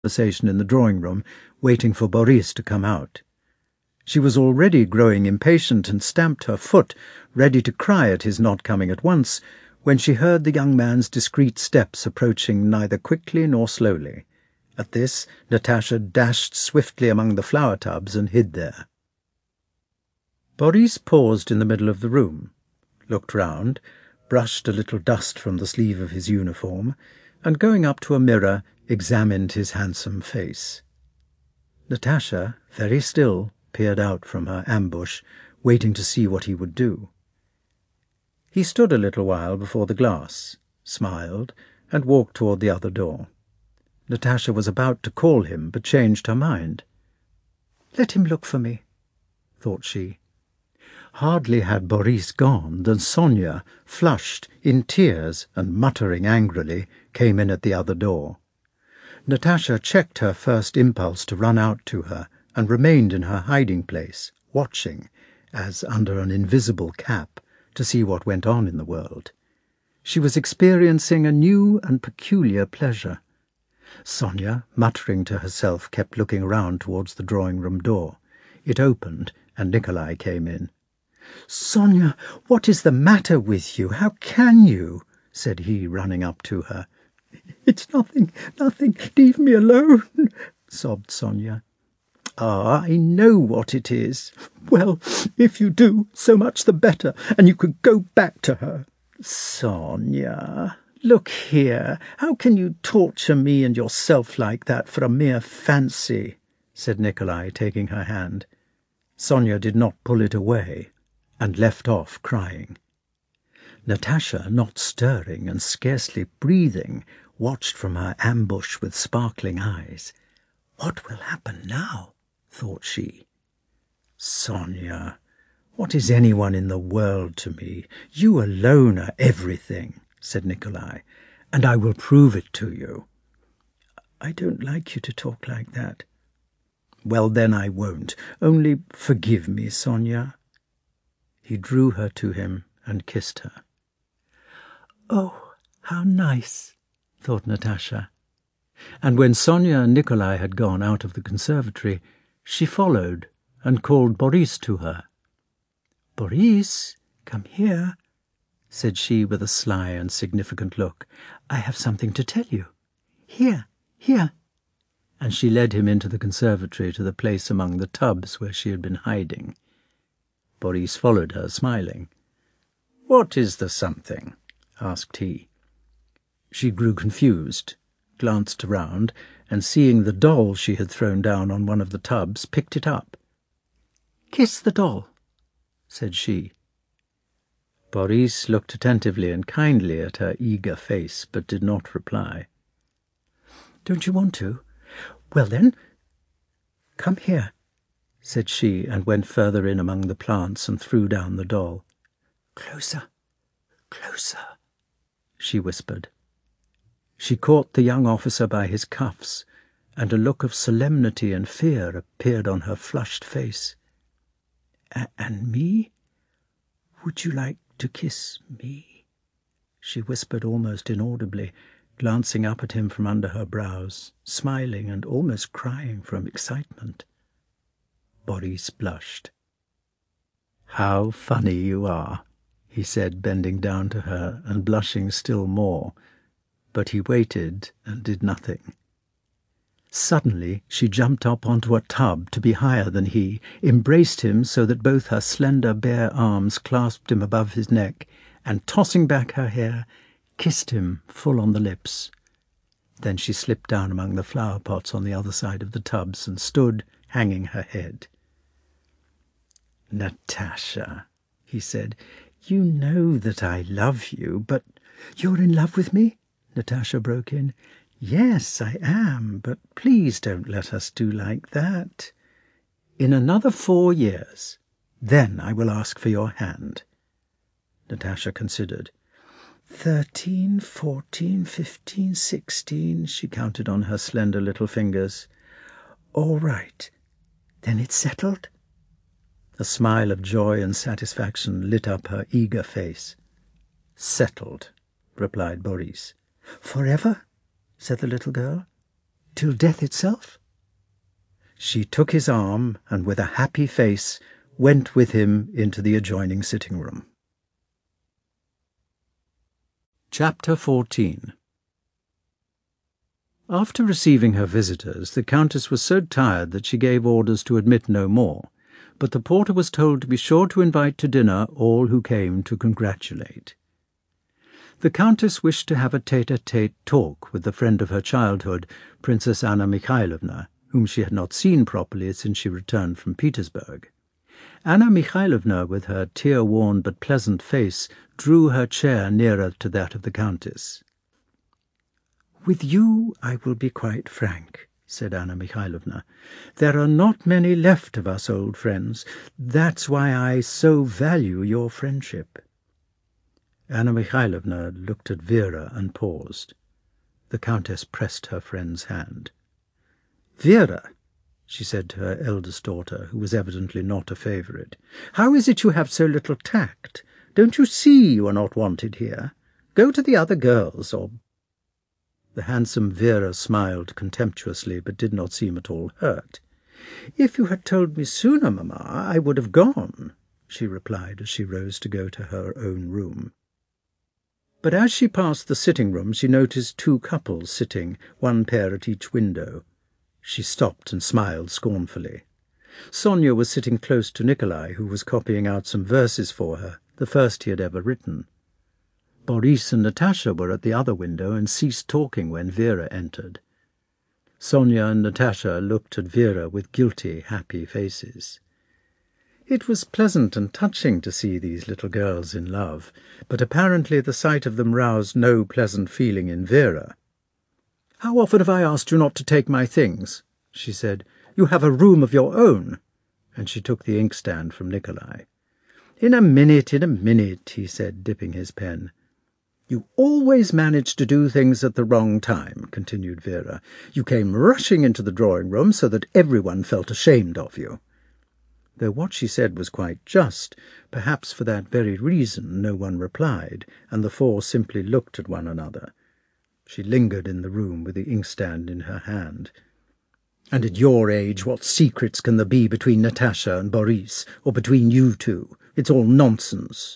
conversation in the drawing-room, waiting for Boris to come out. She was already growing impatient and stamped her foot, ready to cry at his not coming at once, when she heard the young man's discreet steps approaching neither quickly nor slowly. At this, Natasha dashed swiftly among the flower tubs and hid there. Boris paused in the middle of the room, looked round, brushed a little dust from the sleeve of his uniform, and going up to a mirror, examined his handsome face. Natasha, very still, peered out from her ambush, waiting to see what he would do. He stood a little while before the glass, smiled, and walked toward the other door. Natasha was about to call him, but changed her mind. "Let him look for me," thought she. Hardly had Boris gone than Sonia, flushed, in tears, and muttering angrily, came in at the other door. Natasha checked her first impulse to run out to her, and remained in her hiding place, watching, as under an invisible cap, to see what went on in the world. She was experiencing a new and peculiar pleasure. Sonia, muttering to herself, kept looking round towards the drawing-room door. It opened, and Nikolai came in. "Sonia, what is the matter with you? How can you?" said he, running up to her. "It's nothing, nothing. Leave me alone," sobbed Sonia. "Ah, I know what it is." "Well, if you do, so much the better, and you could go back to her." "Sonia, look here. How can you torture me and yourself like that for a mere fancy?" said Nikolai, taking her hand. Sonia did not pull it away, and left off crying. Natasha, not stirring and scarcely breathing, watched from her ambush with sparkling eyes. "What will happen now?" thought she. "Sonia, what is anyone in the world to me? You alone are everything," said Nikolai, "and I will prove it to you." "I don't like you to talk like that." "Well, then I won't. Only forgive me, Sonia." He drew her to him and kissed her. "Oh, how nice," thought Natasha. And when Sonia and Nikolai had gone out of the conservatory, she followed and called Boris to her. "Boris, come here," said she with a sly and significant look. "I have something to tell you. Here, here." And she led him into the conservatory to the place among the tubs where she had been hiding. Boris followed her, smiling. "What is the something?" asked he. She grew confused, glanced around, and seeing the doll she had thrown down on one of the tubs, picked it up. "Kiss the doll," said she. Boris looked attentively and kindly at her eager face, but did not reply. "Don't you want to? Well then, come here," said she, and went further in among the plants and threw down the doll. "Closer, closer," she whispered. She caught the young officer by his cuffs, and a look of solemnity and fear appeared on her flushed face. "And me? Would you like to kiss me?" she whispered almost inaudibly, glancing up at him from under her brows, smiling and almost crying from excitement. Boris blushed. "How funny you are," he said, bending down to her and blushing still more, but he waited and did nothing. Suddenly she jumped up onto a tub to be higher than he, embraced him so that both her slender bare arms clasped him above his neck, and tossing back her hair, kissed him full on the lips. Then she slipped down among the flower pots on the other side of the tubs and stood hanging her head. "Natasha," he said, "you know that I love you, but—" "You're in love with me?" Natasha broke in. "Yes, I am, but please don't let us do like that. In another 4 years, then I will ask for your hand." Natasha considered. 13, 14, 15, 16, she counted on her slender little fingers. "All right. Then it's settled?" A smile of joy and satisfaction lit up her eager face. "Settled," replied Boris. "Forever?" said the little girl. Till death itself? She took his arm and with a happy face went with him into the adjoining sitting room. Chapter 14. After receiving her visitors, the Countess was so tired that she gave orders to admit no more, but the porter was told to be sure to invite to dinner all who came to congratulate. The Countess wished to have a tete-a-tete talk with the friend of her childhood, Princess Anna Mikhailovna, whom she had not seen properly since she returned from Petersburg. Anna Mikhailovna, with her tear-worn but pleasant face, drew her chair nearer to that of the Countess. "With you I will be quite frank," said Anna Mikhailovna. "There are not many left of us old friends. That's why I so value your friendship." Anna Mikhailovna looked at Vera and paused. The Countess pressed her friend's hand. "Vera," she said to her eldest daughter, who was evidently not a favourite, "how is it you have so little tact? Don't you see you are not wanted here? Go to the other girls, or—" The handsome Vera smiled contemptuously, but did not seem at all hurt. "If you had told me sooner, mamma, I would have gone," she replied as she rose to go to her own room. But as she passed the sitting-room, she noticed two couples sitting, one pair at each window. She stopped and smiled scornfully. Sonia was sitting close to Nikolai, who was copying out some verses for her, the first he had ever written. Boris and Natasha were at the other window and ceased talking when Vera entered. Sonia and Natasha looked at Vera with guilty, happy faces. It was pleasant and touching to see these little girls in love, but apparently the sight of them roused no pleasant feeling in Vera. "How often have I asked you not to take my things?" she said. "You have a room of your own." And she took the inkstand from Nikolai. In a minute, he said, dipping his pen. "You always managed to do things at the wrong time," continued Vera. "You came rushing into the drawing-room so that everyone felt ashamed of you." Though what she said was quite just, perhaps for that very reason no one replied, and the four simply looked at one another. She lingered in the room with the inkstand in her hand. "And at your age, what secrets can there be between Natasha and Boris, or between you two? It's all nonsense."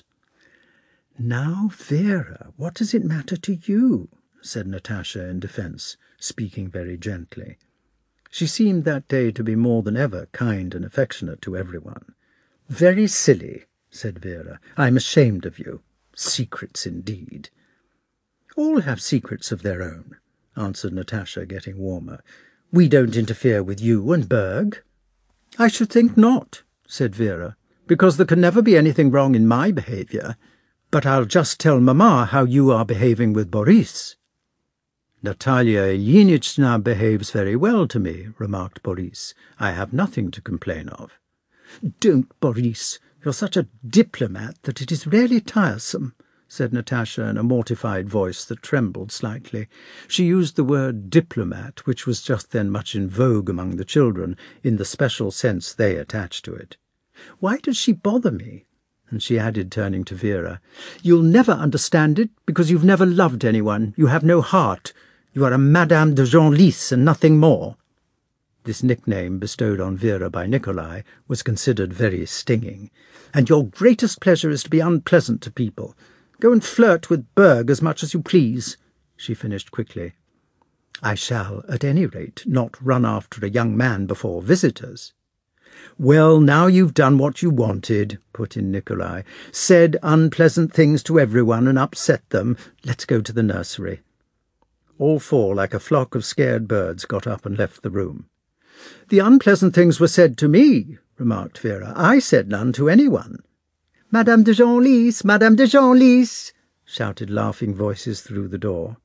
"Now, Vera, what does it matter to you?" said Natasha in defence, speaking very gently. She seemed that day to be more than ever kind and affectionate to everyone. "Very silly," said Vera. "I'm ashamed of you. Secrets, indeed." "All have secrets of their own," answered Natasha, getting warmer. "We don't interfere with you and Berg." "I should think not," said Vera, "because there can never be anything wrong in my behaviour. But I'll just tell Mamma how you are behaving with Boris." "Natalia Ilyinichna behaves very well to me," remarked Boris. "I have nothing to complain of." "Don't, Boris. You're such a diplomat that it is really tiresome," said Natasha in a mortified voice that trembled slightly. She used the word diplomat, which was just then much in vogue among the children, in the special sense they attached to it. "Why does she bother me?" And she added, turning to Vera, "You'll never understand it, because you've never loved anyone. You have no heart. You are a Madame de Genlis and nothing more." This nickname, bestowed on Vera by Nikolai, was considered very stinging. "And your greatest pleasure is to be unpleasant to people. Go and flirt with Berg as much as you please," she finished quickly. "I shall, at any rate, not run after a young man before visitors." "Well, now you've done what you wanted," put in Nikolai. "Said unpleasant things to everyone and upset them. Let's go to the nursery." All four, like a flock of scared birds, got up and left the room. "The unpleasant things were said to me," remarked Vera. "I said none to anyone." "Madame de Genlis! Madame de Genlis!" shouted laughing voices through the door.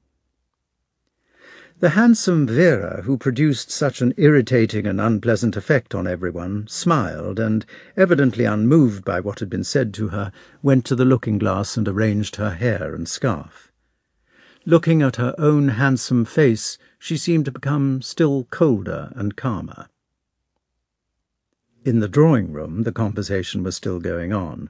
The handsome Vera, who produced such an irritating and unpleasant effect on everyone, smiled, and, evidently unmoved by what had been said to her, went to the looking-glass and arranged her hair and scarf. Looking at her own handsome face, she seemed to become still colder and calmer. In the drawing-room the conversation was still going on.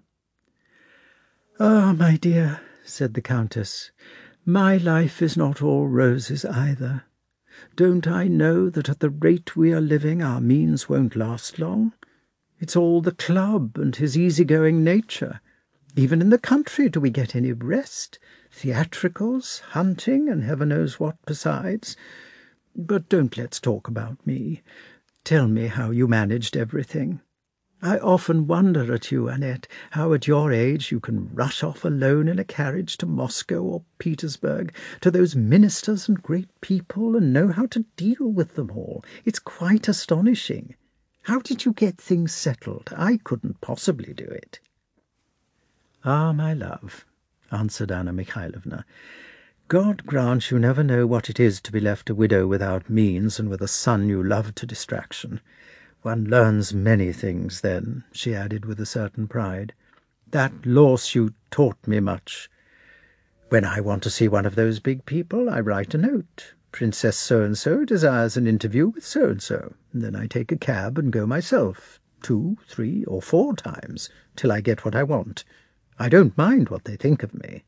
"Ah, my dear," said the Countess, "my life is not all roses either. Don't I know that at the rate we are living our means won't last long? It's all the club and his easy-going nature. Even in the country do we get any rest? Theatricals, hunting, and heaven knows what besides. But don't let's talk about me. Tell me how you managed everything. I often wonder at you, Annette, how at your age you can rush off alone in a carriage to Moscow or Petersburg, to those ministers and great people, and know how to deal with them all. It's quite astonishing. How did you get things settled? I couldn't possibly do it. Ah, my love, answered Anna Mikhaïlovna, God grant you never know what it is to be left a widow without means and with a son you love to distraction. One learns many things then, she added with a certain pride. That lawsuit taught me much. When I want to see one of those big people, I write a note. Princess so-and-so desires an interview with so-and-so. Then I take a cab and go myself, 2, 3, or 4 times, till I get what I want. I don't mind what they think of me.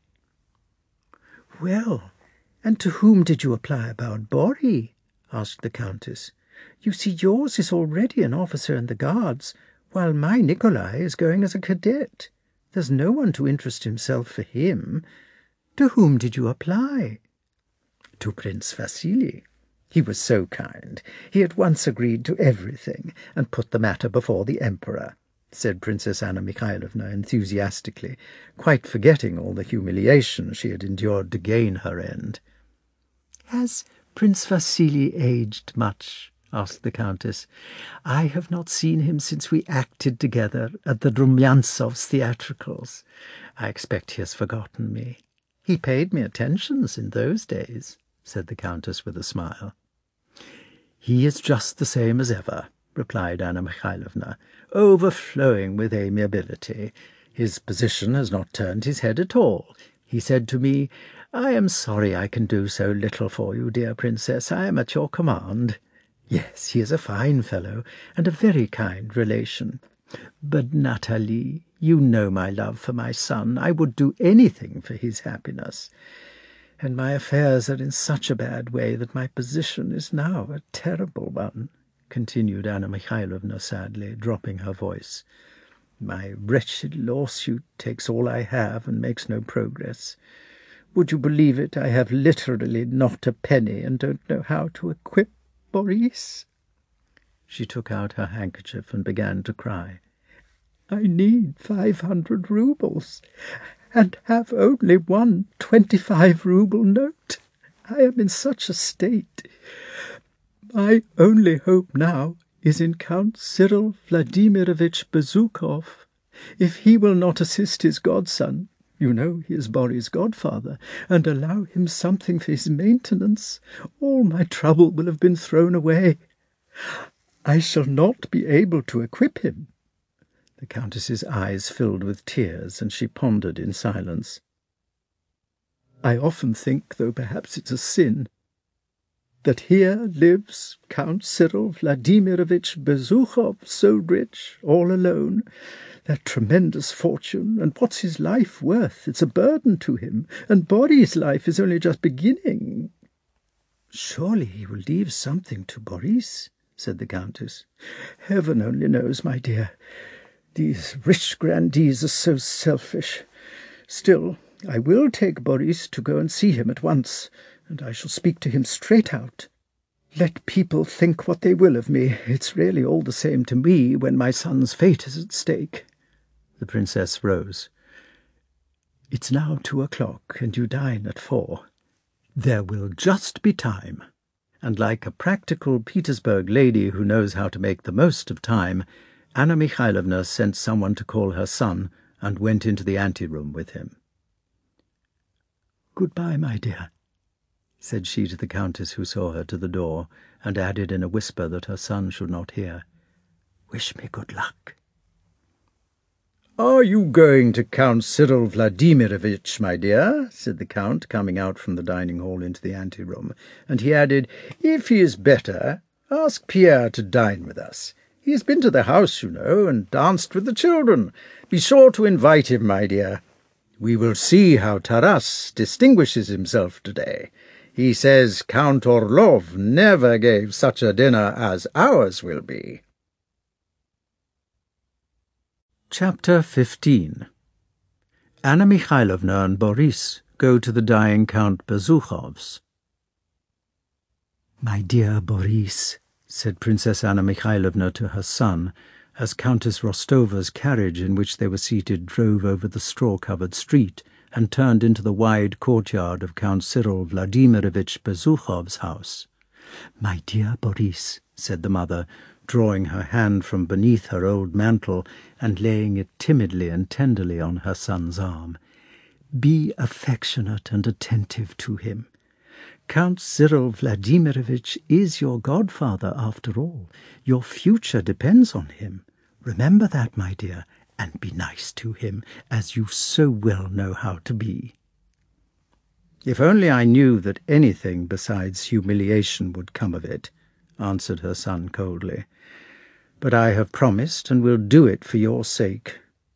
Well, and to whom did you apply about Bori? Asked the Countess. You see, yours is already an officer in the Guards, while my Nikolai is going as a cadet. There's no one to interest himself for him. To whom did you apply? To Prince Vasily. He was so kind. He at once agreed to everything, and put the matter before the Emperor, said Princess Anna Mikhaïlovna enthusiastically, quite forgetting all the humiliation she had endured to gain her end. Has Prince Vasily aged much? Asked the Countess. I have not seen him since we acted together at the Rumyantsovs' theatricals. I expect he has forgotten me. He paid me attentions in those days, said the Countess with a smile. He is just the same as ever, replied Anna Mikhaïlovna, overflowing with amiability. His position has not turned his head at all. He said to me, I am sorry I can do so little for you, dear Princess. I am at your command. Yes, he is a fine fellow, and a very kind relation. But, Nathalie, you know my love for my son. I would do anything for his happiness. And my affairs are in such a bad way that my position is now a terrible one, continued Anna Mikhaïlovna sadly, dropping her voice. My wretched lawsuit takes all I have and makes no progress. Would you believe it, I have literally not a penny and don't know how to equip Boris. She took out her handkerchief and began to cry. I need 500 roubles, and have only one 25-rouble note. I am in such a state. My only hope now is in Count Cyril Vladimirovich Bezúkhov. If he will not assist his godson, you know he is Boris' godfather, and allow him something for his maintenance, all my trouble will have been thrown away. I shall not be able to equip him. The Countess's eyes filled with tears, and she pondered in silence. I often think, though perhaps it's a sin, that here lives Count Cyril Vladimirovich Bezúkhov, so rich, all alone, that tremendous fortune, and what's his life worth? It's a burden to him, and Boris' life is only just beginning. Surely he will leave something to Boris, said the Countess. Heaven only knows, my dear. These rich grandees are so selfish. Still, I will take Boris to go and see him at once, and I shall speak to him straight out. Let people think what they will of me. It's really all the same to me when my son's fate is at stake. The Princess rose. It's now 2:00, and you dine at 4. There will just be time. And like a practical Petersburg lady who knows how to make the most of time, Anna Mikhaïlovna sent someone to call her son and went into the ante-room with him. Goodbye, my dear, said she to the Countess, who saw her to the door, and added in a whisper that her son should not hear, Wish me good luck. Are you going to Count Cyril Vladimirovich, my dear? Said the Count, coming out from the dining-hall into the ante-room, and he added, If he is better, ask Pierre to dine with us. He has been to the house, you know, and danced with the children. Be sure to invite him, my dear. We will see how Taras distinguishes himself today. He says Count Orlov never gave such a dinner as ours will be. Chapter 15. Anna Mikhailovna and Boris go to the dying Count Bezukhov's. "My dear Boris," said Princess Anna Mikhailovna to her son, as Countess Rostova's carriage in which they were seated drove over the straw-covered street and turned into the wide courtyard of Count Cyril Vladimirovich Bezukhov's house. "My dear Boris," said the mother, drawing her hand from beneath her old mantle and laying it timidly and tenderly on her son's arm, "be affectionate and attentive to him. Count Cyril Vladimirovich is your godfather after all. Your future depends on him. Remember that, my dear, and be nice to him, as you so well know how to be." "If only I knew that anything besides humiliation would come of it," answered her son coldly. "But I have promised, and will do it for your sake."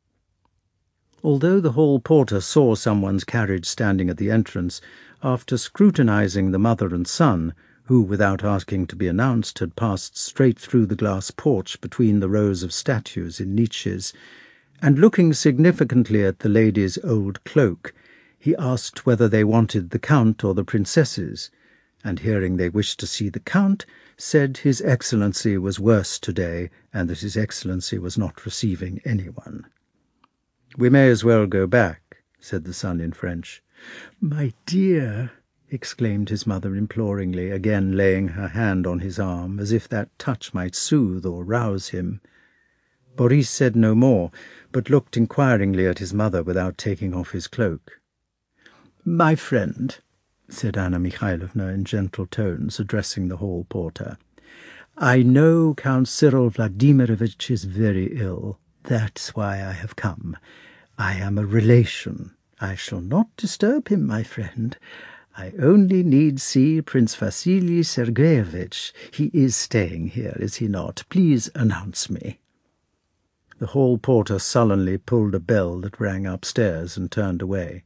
Although the hall porter saw someone's carriage standing at the entrance, after scrutinizing the mother and son, who, without asking to be announced, had passed straight through the glass porch between the rows of statues in niches, and looking significantly at the lady's old cloak, he asked whether they wanted the Count or the princesses, and hearing they wished to see the Count, said His Excellency was worse today, and that His Excellency was not receiving anyone. "We may as well go back," said the son in French. "My dear," exclaimed his mother imploringly, again laying her hand on his arm, as if that touch might soothe or rouse him. Boris said no more, but looked inquiringly at his mother without taking off his cloak. "My friend," said Anna Mikhailovna in gentle tones, addressing the hall porter, "I know Count Cyril Vladimirovich is very ill. That's why I have come. I am a relation. I shall not disturb him, my friend. I only need see Prince Vasily Sergeyevich. He is staying here, is he not? Please announce me." The hall porter sullenly pulled a bell that rang upstairs and turned away.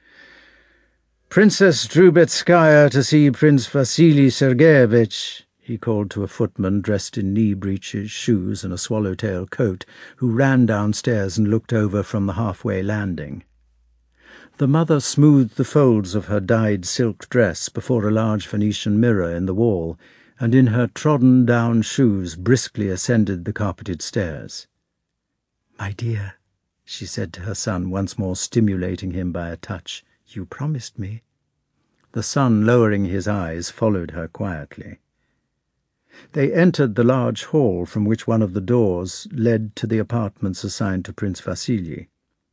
"Princess Drubetskaya to see Prince Vasily Sergeyevich," he called to a footman dressed in knee-breeches, shoes, and a swallow-tail coat, who ran downstairs and looked over from the halfway landing. The mother smoothed the folds of her dyed silk dress before a large Venetian mirror in the wall, and in her trodden-down shoes briskly ascended the carpeted stairs. "My dear," she said to her son, once more stimulating him by a touch, "you promised me." The son, lowering his eyes, followed her quietly. They entered the large hall from which one of the doors led to the apartments assigned to Prince Vasily.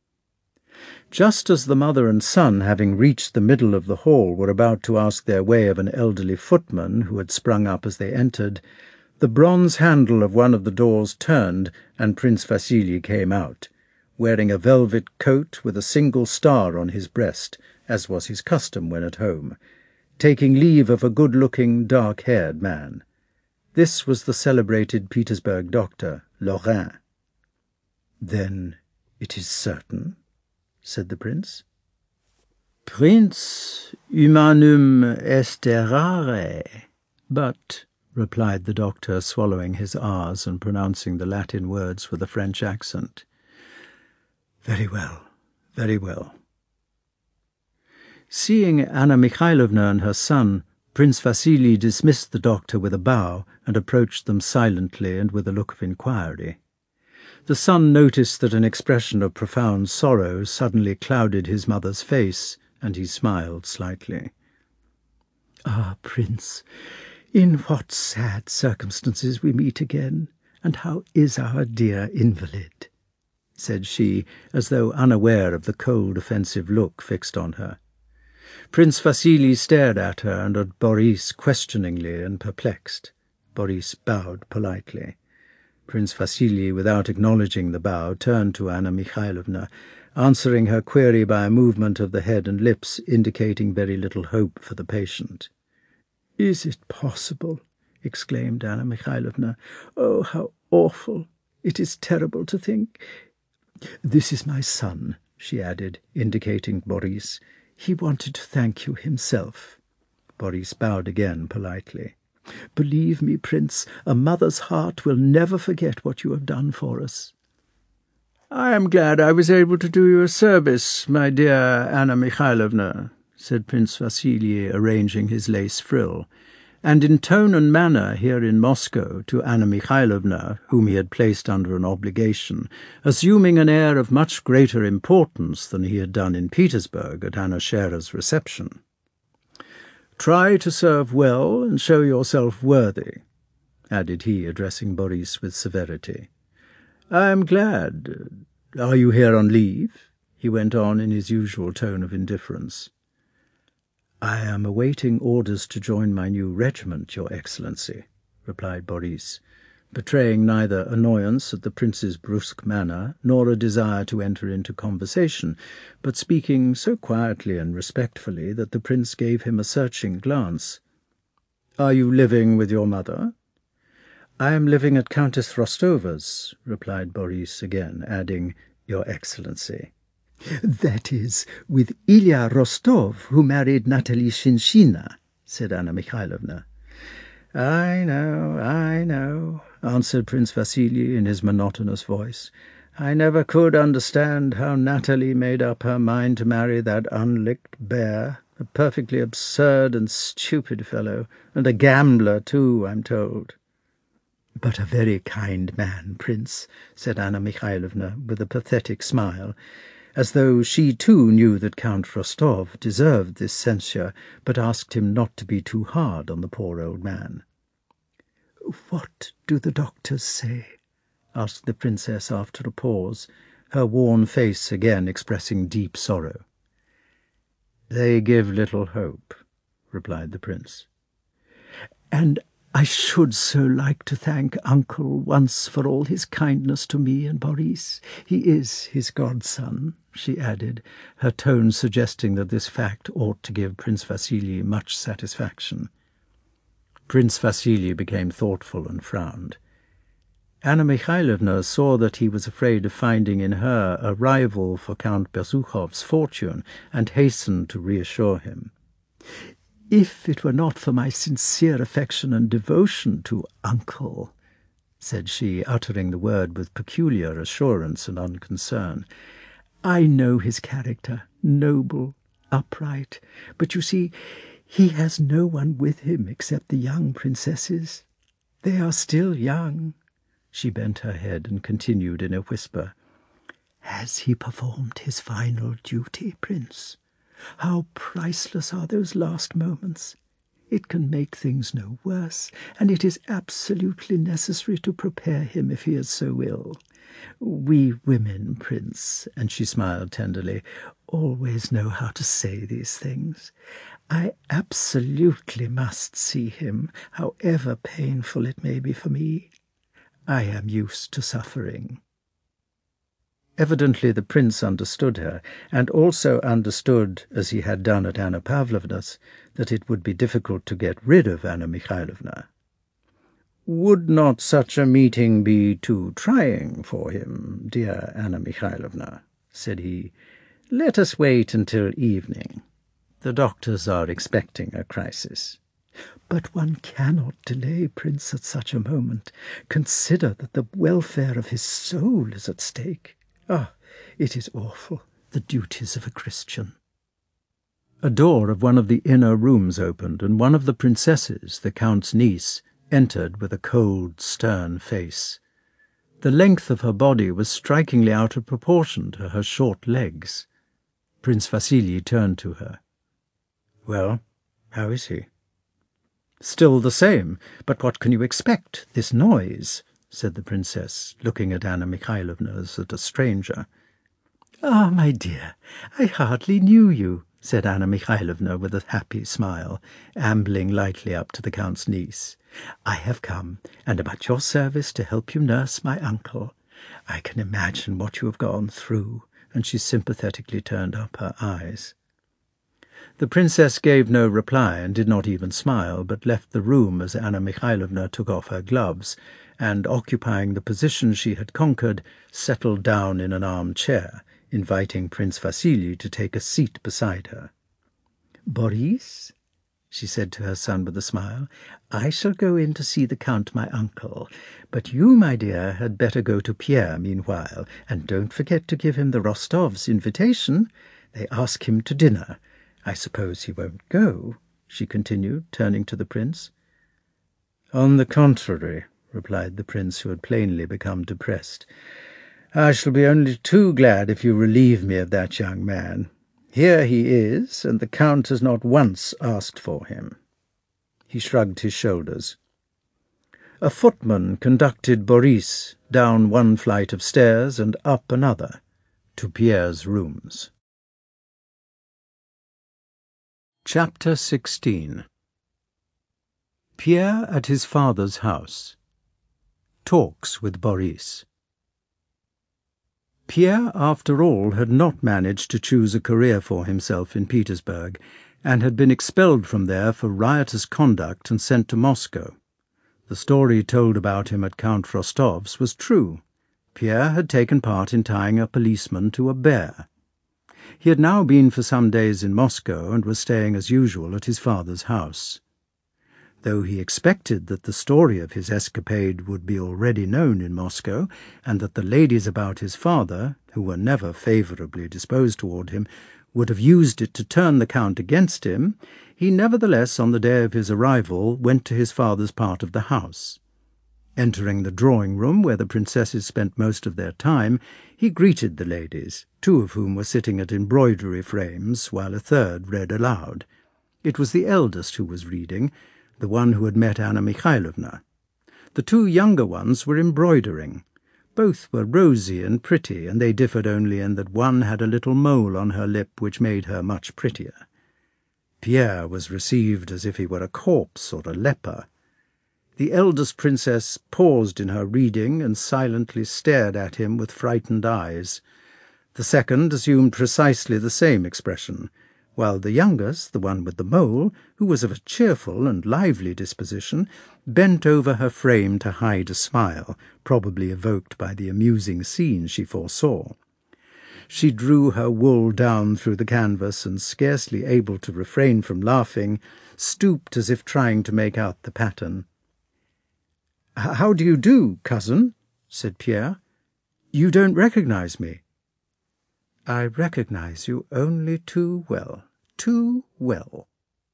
Just as the mother and son, having reached the middle of the hall, were about to ask their way of an elderly footman who had sprung up as they entered, the bronze handle of one of the doors turned, and Prince Vasily came out, wearing a velvet coat with a single star on his breast, as was his custom when at home, taking leave of a good-looking, dark-haired man. This was the celebrated Petersburg doctor, Lorrain. "Then it is certain?" said the prince. "Prince humanum est rare." "But," replied the doctor, swallowing his R's and pronouncing the Latin words with a French accent. "Very well, very well." Seeing Anna Mikhailovna and her son, Prince Vasily dismissed the doctor with a bow and approached them silently and with a look of inquiry. The son noticed that an expression of profound sorrow suddenly clouded his mother's face, and he smiled slightly. "Ah, Prince, in what sad circumstances we meet again, and how is our dear invalid?" said she, as though unaware of the cold, offensive look fixed on her. Prince Vasily stared at her and at Boris questioningly and perplexed. Boris bowed politely. Prince Vasily, without acknowledging the bow, turned to Anna Mikhailovna, answering her query by a movement of the head and lips indicating very little hope for the patient. "Is it possible?" exclaimed Anna Mikhailovna. "Oh, how awful! It is terrible to think. This is my son," she added, indicating Boris. "He wanted to thank you himself." Boris bowed again politely. "Believe me, Prince, a mother's heart will never forget what you have done for us." "I am glad I was able to do you a service, my dear Anna Mikhailovna," said Prince Vasily, arranging his lace frill, and in tone and manner here in Moscow to Anna Mikhailovna, whom he had placed under an obligation, assuming an air of much greater importance than he had done in Petersburg at Anna Schera's reception. "Try to serve well and show yourself worthy," added he, addressing Boris with severity. "I am glad. Are you here on leave?" he went on in his usual tone of indifference. "I am awaiting orders to join my new regiment, Your Excellency," replied Boris, betraying neither annoyance at the prince's brusque manner nor a desire to enter into conversation, but speaking so quietly and respectfully that the prince gave him a searching glance. "Are you living with your mother?" "I am living at Countess Rostova's," replied Boris again, adding, "Your Excellency." "That is, with Ilya Rostov, who married Natalie Shinshina," said Anna Mikhailovna. I know," answered Prince Vasily in his monotonous voice. "I never could understand how Natalie made up her mind to marry that unlicked bear, a perfectly absurd and stupid fellow, and a gambler too, I'm told." "But a very kind man, Prince," said Anna Mikhailovna with a pathetic smile, as though she too knew that Count Rostov deserved this censure, but asked him not to be too hard on the poor old man. "What do the doctors say?" asked the princess after a pause, her worn face again expressing deep sorrow. "They give little hope," replied the prince. "And I should so like to thank Uncle once for all his kindness to me and Boris. He is his godson," she added, her tone suggesting that this fact ought to give Prince Vasily much satisfaction. Prince Vasily became thoughtful and frowned. Anna Mikhailovna saw that he was afraid of finding in her a rival for Count Bezukhov's fortune, and hastened to reassure him. "If it were not for my sincere affection and devotion to Uncle," said she, uttering the word with peculiar assurance and unconcern, "I know his character, noble, upright, but you see, he has no one with him except the young princesses. They are still young." She bent her head and continued in a whisper, "Has he performed his final duty, Prince? How priceless are those last moments! It can make things no worse, and it is absolutely necessary to prepare him if he is so ill. We women, Prince," and she smiled tenderly, "always know how to say these things. I absolutely must see him, however painful it may be for me. I am used to suffering." Evidently the prince understood her, and also understood, as he had done at Anna Pavlovna's, that it would be difficult to get rid of Anna Mikhailovna. "Would not such a meeting be too trying for him, dear Anna Mikhailovna?" said he. "Let us wait until evening. The doctors are expecting a crisis." "But one cannot delay, Prince, at such a moment. Consider that the welfare of his soul is at stake. Ah, it is awful, the duties of a Christian." A door of one of the inner rooms opened, and one of the princesses, the Count's niece, entered with a cold, stern face. The length of her body was strikingly out of proportion to her short legs. Prince Vasily turned to her. "Well, how is he?" "Still the same, but what can you expect? This noise," said the princess, looking at Anna Mikhailovna as at a stranger. "Ah, my dear, I hardly knew you," said Anna Mikhailovna with a happy smile, ambling lightly up to the Count's niece. "I have come, and am at your service to help you nurse my uncle. I can imagine what you have gone through," and she sympathetically turned up her eyes. The princess gave no reply and did not even smile, but left the room as Anna Mikhailovna took off her gloves, and, occupying the position she had conquered, settled down in an arm-chair, inviting Prince Vasily to take a seat beside her. "Boris?" she said to her son with a smile. "I shall go in to see the Count, my uncle, but you, my dear, had better go to Pierre meanwhile, and don't forget to give him the Rostovs' invitation. They ask him to dinner. I suppose he won't go," she continued, turning to the prince. "On the contrary," replied the prince, who had plainly become depressed. "I shall be only too glad if you relieve me of that young man. Here he is, and the Count has not once asked for him." He shrugged his shoulders. A footman conducted Boris down one flight of stairs and up another to Pierre's rooms. Chapter 16. Pierre at his father's house. Talks with Boris. Pierre, after all, had not managed to choose a career for himself in Petersburg, and had been expelled from there for riotous conduct and sent to Moscow. The story told about him at Count Rostov's was true. Pierre had taken part in tying a policeman to a bear. He had now been for some days in Moscow, and was staying as usual at his father's house. Though he expected that the story of his escapade would be already known in Moscow, and that the ladies about his father, who were never favourably disposed toward him, would have used it to turn the Count against him, he nevertheless, on the day of his arrival, went to his father's part of the house. Entering the drawing-room, where the princesses spent most of their time, he greeted the ladies, two of whom were sitting at embroidery frames, while a third read aloud. It was the eldest who was reading, the one who had met Anna Mikhailovna. The two younger ones were embroidering. Both were rosy and pretty, and they differed only in that one had a little mole on her lip which made her much prettier. Pierre was received as if he were a corpse or a leper. The eldest princess paused in her reading and silently stared at him with frightened eyes. The second assumed precisely the same expression, while the youngest, the one with the mole, who was of a cheerful and lively disposition, bent over her frame to hide a smile, probably evoked by the amusing scene she foresaw. She drew her wool down through the canvas, and, scarcely able to refrain from laughing, stooped as if trying to make out the pattern. "How do you do, cousin?" said Pierre. "You don't recognize me." "I recognize you only too well, too well."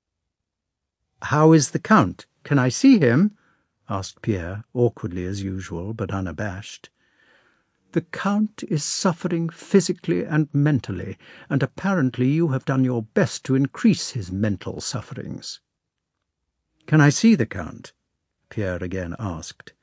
"How is the Count? Can I see him?" asked Pierre, awkwardly as usual, but unabashed. "The Count is suffering physically and mentally, and apparently you have done your best to increase his mental sufferings." "Can I see the Count?" Pierre again asked.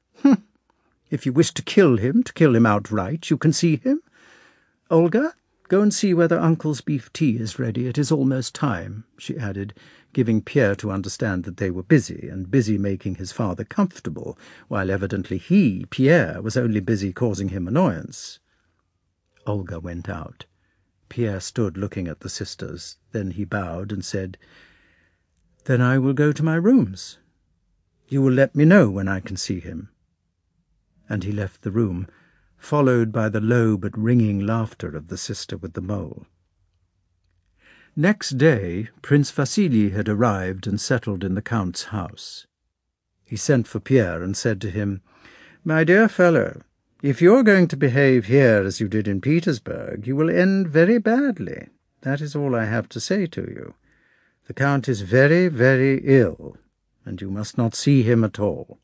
"If you wish to kill him outright, you can see him. Olga, go and see whether Uncle's beef tea is ready. It is almost time," she added, giving Pierre to understand that they were busy making his father comfortable, while evidently he, Pierre, was only busy causing him annoyance. Olga went out. Pierre stood looking at the sisters. Then he bowed and said, "Then I will go to my rooms. You will let me know when I can see him." And he left the room, followed by the low but ringing laughter of the sister with the mole. Next day, Prince Vasily had arrived and settled in the Count's house. He sent for Pierre and said to him, "My dear fellow, if you are going to behave here as you did in Petersburg, you will end very badly. That is all I have to say to you. The Count is very, very ill, and you must not see him at all."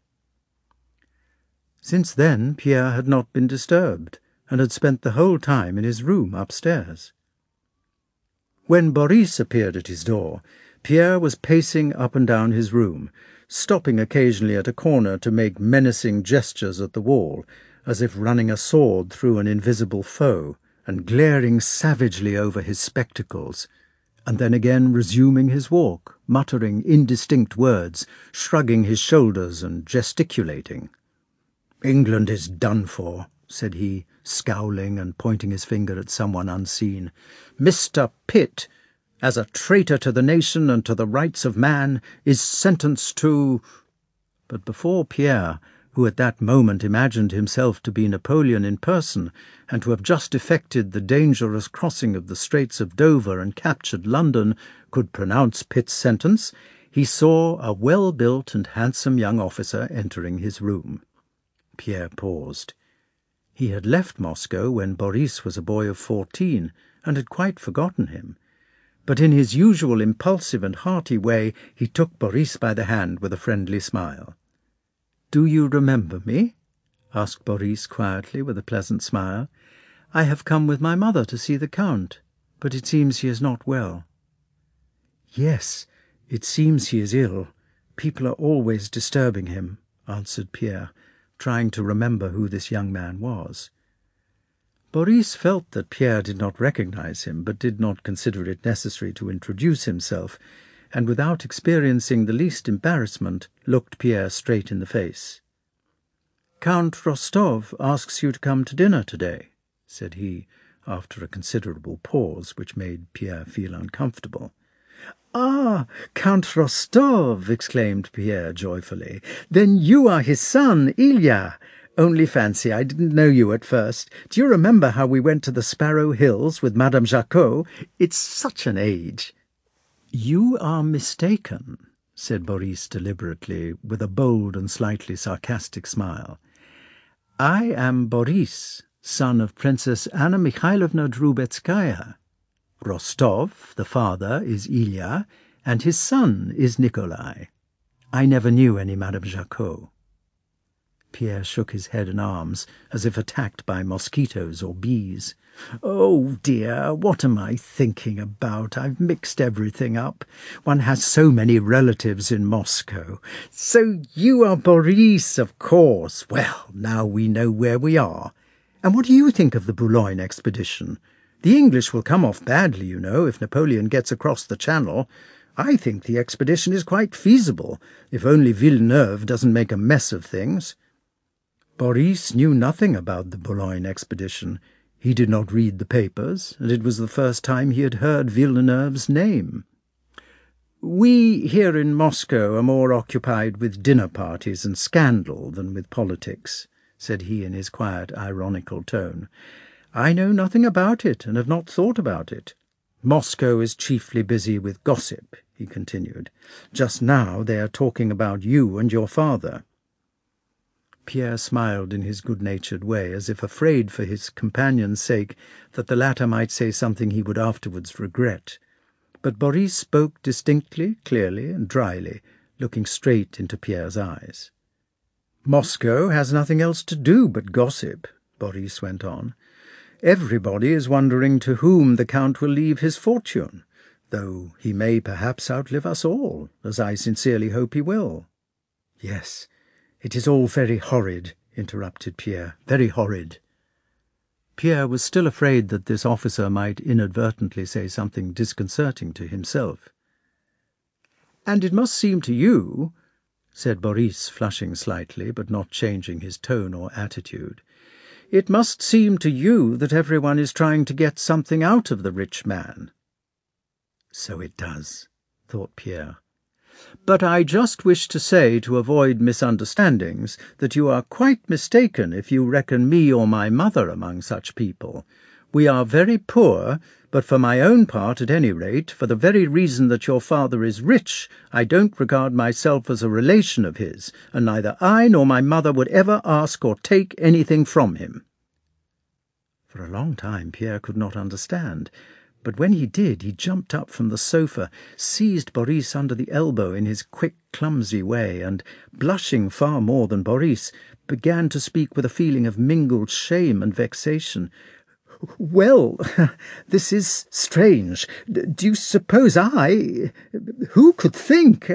Since then Pierre had not been disturbed, and had spent the whole time in his room upstairs. When Boris appeared at his door, Pierre was pacing up and down his room, stopping occasionally at a corner to make menacing gestures at the wall, as if running a sword through an invisible foe, and glaring savagely over his spectacles, and then again resuming his walk, muttering indistinct words, shrugging his shoulders and gesticulating. "England is done for," said he, scowling and pointing his finger at someone unseen. "Mr. Pitt, as a traitor to the nation and to the rights of man, is sentenced to—" But before Pierre, who at that moment imagined himself to be Napoleon in person, and to have just effected the dangerous crossing of the Straits of Dover and captured London, could pronounce Pitt's sentence, he saw a well-built and handsome young officer entering his room. Pierre paused. He had left Moscow when Boris was a boy of 14, and had quite forgotten him. But in his usual impulsive and hearty way he took Boris by the hand with a friendly smile. "Do you remember me?" asked Boris quietly, with a pleasant smile. "I have come with my mother to see the Count, but it seems he is not well." "Yes, it seems he is ill. People are always disturbing him," answered Pierre, trying to remember who this young man was. Boris felt that Pierre did not recognize him, but did not consider it necessary to introduce himself, and without experiencing the least embarrassment, looked Pierre straight in the face. "Count Rostov asks you to come to dinner today," said he, after a considerable pause which made Pierre feel uncomfortable. "Ah, Count Rostov!" exclaimed Pierre joyfully. "Then you are his son, Ilya. Only fancy, I didn't know you at first. Do you remember how we went to the Sparrow Hills with Madame Jacot? It's such an age." "You are mistaken," said Boris deliberately, with a bold and slightly sarcastic smile. "I am Boris, son of Princess Anna Mikhailovna Drubetskaya. Rostov, the father, is Ilya, and his son is Nikolai. I never knew any Madame Jacot." Pierre shook his head and arms, as if attacked by mosquitoes or bees. "Oh, dear, what am I thinking about? I've mixed everything up. One has so many relatives in Moscow. So you are Boris, of course. Well, now we know where we are. And what do you think of the Boulogne expedition? The English will come off badly, you know, if Napoleon gets across the Channel. I think the expedition is quite feasible, if only Villeneuve doesn't make a mess of things." Boris knew nothing about the Boulogne expedition. He did not read the papers, and it was the first time he had heard Villeneuve's name. "We here in Moscow are more occupied with dinner parties and scandal than with politics," said he in his quiet, ironical tone. "I know nothing about it, and have not thought about it. Moscow is chiefly busy with gossip," he continued. "Just now they are talking about you and your father." Pierre smiled in his good-natured way, as if afraid for his companion's sake that the latter might say something he would afterwards regret. But Boris spoke distinctly, clearly, and dryly, looking straight into Pierre's eyes. "Moscow has nothing else to do but gossip," Boris went on. "Everybody is wondering to whom the Count will leave his fortune, though he may perhaps outlive us all, as I sincerely hope he will." "Yes, it is all very horrid," interrupted Pierre, "very horrid." Pierre was still afraid that this officer might inadvertently say something disconcerting to himself. "And it must seem to you," said Boris, flushing slightly, but not changing his tone or attitude, "it must seem to you that everyone is trying to get something out of the rich man." "So it does," thought Pierre. "But I just wish to say, to avoid misunderstandings, that you are quite mistaken if you reckon me or my mother among such people. We are very poor, but for my own part, at any rate, for the very reason that your father is rich, I don't regard myself as a relation of his, and neither I nor my mother would ever ask or take anything from him." For a long time Pierre could not understand, but when he did, he jumped up from the sofa, seized Boris under the elbow in his quick, clumsy way, and, blushing far more than Boris, began to speak with a feeling of mingled shame and vexation. "Well, this is strange. Do you suppose who could think?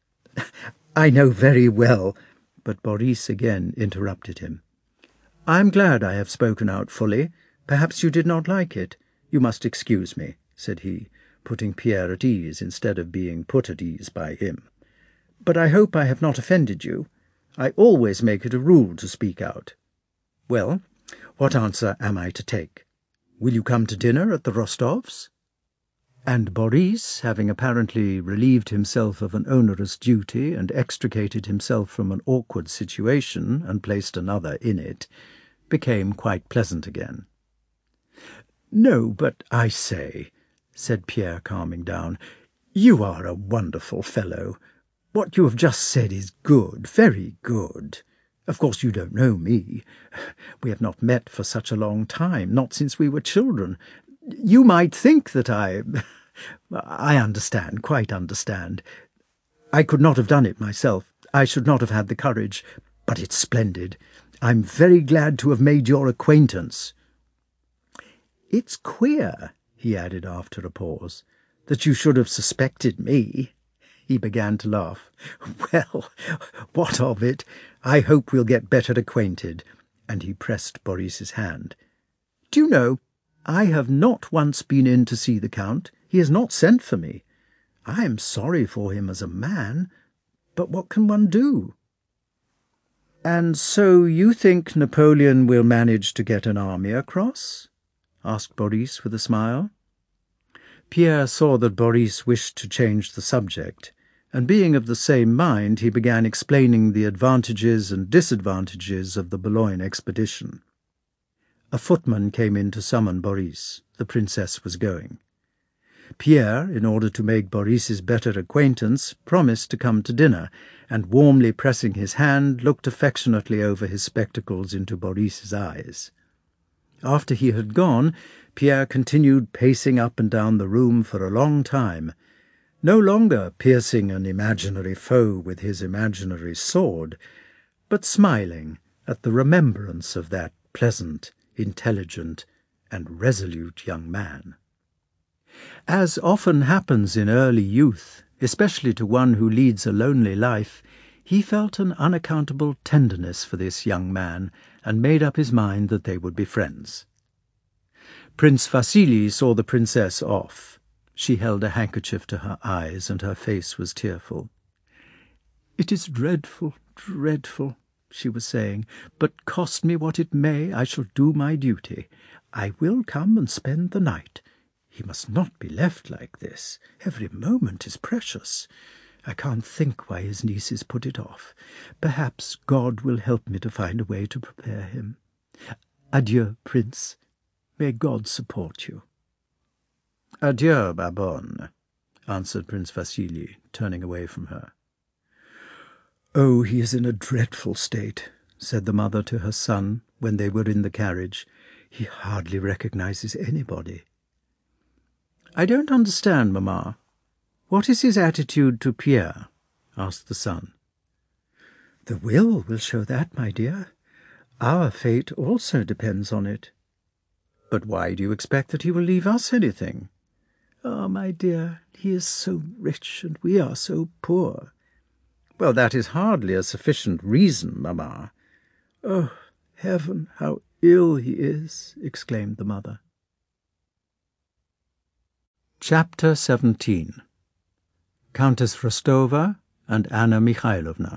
I know very well." But Boris again interrupted him. "I am glad I have spoken out fully. Perhaps you did not like it. You must excuse me," said he, putting Pierre at ease instead of being put at ease by him. "But I hope I have not offended you. I always make it a rule to speak out. Well, what answer am I to take? Will you come to dinner at the Rostovs'?" And Boris, having apparently relieved himself of an onerous duty and extricated himself from an awkward situation and placed another in it, became quite pleasant again. "No, but I say," said Pierre, calming down, "you are a wonderful fellow. What you have just said is good, very good. Of course you don't know me. We have not met for such a long time, not since we were children. You might think that I understand, quite understand. I could not have done it myself. I should not have had the courage. But it's splendid. I'm very glad to have made your acquaintance. It's queer," he added after a pause, "that you should have suspected me." He began to laugh. "Well, what of it? I hope we'll get better acquainted." And he pressed Boris's hand. "Do you know, I have not once been in to see the Count. He has not sent for me. I am sorry for him as a man, but what can one do?" "And so you think Napoleon will manage to get an army across?" asked Boris with a smile. Pierre saw that Boris wished to change the subject, and being of the same mind, he began explaining the advantages and disadvantages of the Boulogne expedition. A footman came in to summon Boris. The princess was going. Pierre, in order to make Boris's better acquaintance, promised to come to dinner, and warmly pressing his hand, looked affectionately over his spectacles into Boris's eyes. After he had gone, Pierre continued pacing up and down the room for a long time, no longer piercing an imaginary foe with his imaginary sword, but smiling at the remembrance of that pleasant, intelligent, and resolute young man. As often happens in early youth, especially to one who leads a lonely life, he felt an unaccountable tenderness for this young man, and made up his mind that they would be friends. Prince Vasily saw the princess off. She held a handkerchief to her eyes, and her face was tearful. "It is dreadful, dreadful," she was saying, "but cost me what it may, I shall do my duty. I will come and spend the night. He must not be left like this. Every moment is precious. I can't think why his nieces put it off. Perhaps God will help me to find a way to prepare him. Adieu, Prince. May God support you." "Adieu, ma bonne," answered Prince Vasily, turning away from her. "Oh, he is in a dreadful state," said the mother to her son when they were in the carriage. "He hardly recognizes anybody." "I don't understand, mamma. What is his attitude to Pierre?" asked the son. "The will show that, my dear. Our fate also depends on it." "But why do you expect that he will leave us anything?" "Ah, my dear, he is so rich and we are so poor." "Well, that is hardly a sufficient reason, mamma." "Oh, heaven, how ill he is!" exclaimed the mother. Chapter 17. Countess Rostova and Anna Mikhailovna.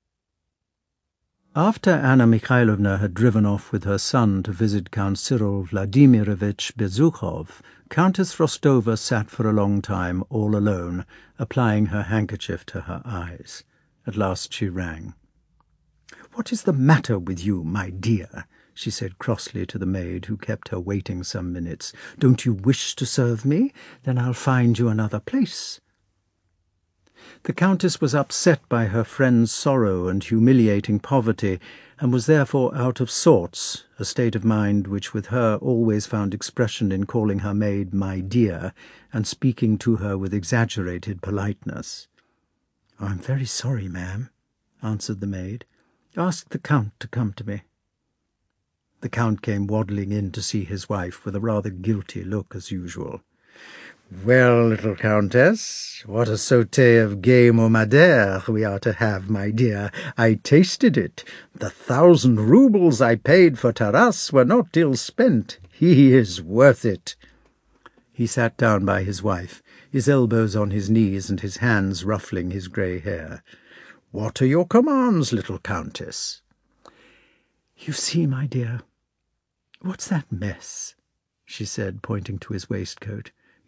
After Anna Mikhailovna had driven off with her son to visit Count Cyril Vladimirovich Bezukhov, Countess Rostova sat for a long time all alone, applying her handkerchief to her eyes. At last she rang. "What is the matter with you, my dear?" she said crossly to the maid, who kept her waiting some minutes. "Don't you wish to serve me? Then I'll find you another place." The Countess was upset by her friend's sorrow and humiliating poverty, and was therefore out of sorts, a state of mind which with her always found expression in calling her maid "my dear," and speaking to her with exaggerated politeness. "I'm very sorry, ma'am," answered the maid. "Ask the Count to come to me." The Count came waddling in to see his wife with a rather guilty look as usual. "Well, little Countess, what a sauté of game au madère we are to have, my dear. I tasted it. The 1,000 roubles I paid for Taras were not ill spent. He is worth it." He sat down by his wife, his elbows on his knees and his hands ruffling his grey hair. "What are your commands, little Countess?" "You see, my dear, what's that mess?" she said, pointing to his waistcoat.